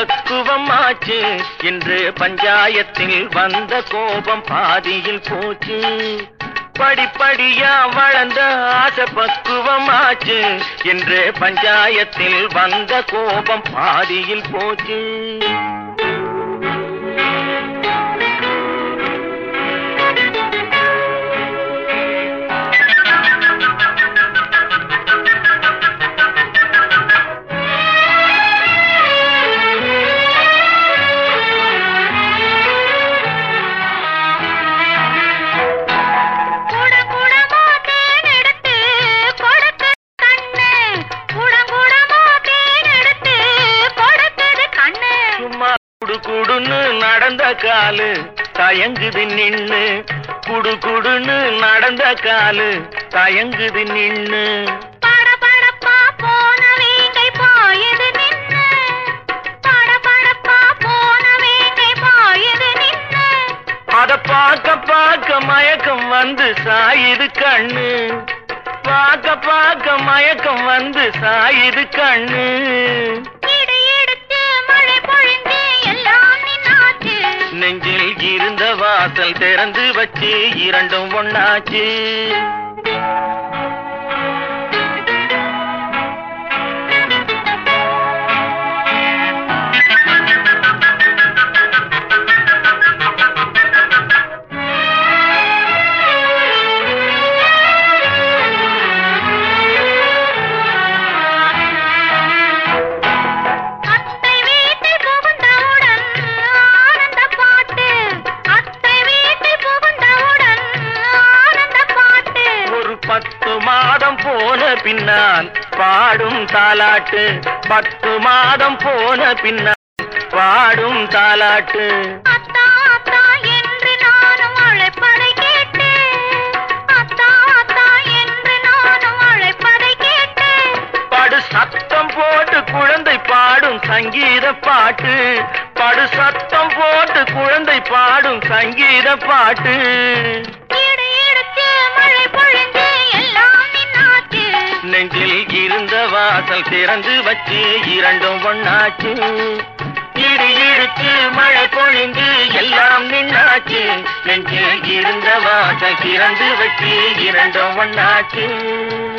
பக்குவமாச்சு என்று பஞ்சாயத்தில் வந்த கோபம் பாதியில் போச்சு. படிப்படியா வளர்ந்த ஆசை பக்குவமாச்சு என்று பஞ்சாயத்தில் வந்த கோபம் பாதியில் போச்சு. குடுகுடுன்னு நடந்த காலு தயங்குது நின்னு, குடுகுடுன்னு நடந்த காலு தயங்குது நின்னு. படபடப்பா போன வேங்கை பாயுது நின்னு, படபடப்பா போன வேங்கை பாயுது நின்னு. அத பார்க்க பார்க்க மயக்கம் வந்து சாயுது கண்ணு, பார்க்க பார்க்க மயக்கம் வந்து சாயுது கண்ணு. நெஞ்சில் இருந்த வாசல் திறந்து வச்சு இரண்டும் ஒண்ணாச்சு. போன பின்னால் பாடும் தாலாட்டு, 10 மாதம் போன பின்னால் பாடும் தாலாட்டு. அத்தா அத்தா என்று நானும் அழைப்பதை கேட்டு, அத்தா அத்தா என்று நானும் அழைப்பதை கேட்டு. படு சத்தம் போட்டு குழந்தை பாடும் சங்கீத பாட்டு, படு சத்தம் போட்டு குழந்தை பாடும் சங்கீத பாட்டு. நெஞ்சில் இருந்த வாசல் திறந்து வச்சு இரண்டும் ஒண்ணாச்சு. இடி இடிச்சு மழை பொழிந்து எல்லாம் நின்னாச்சு. நெஞ்சில் இருந்த வாசல் திறந்து வச்சு இரண்டும் ஒண்ணாச்சு.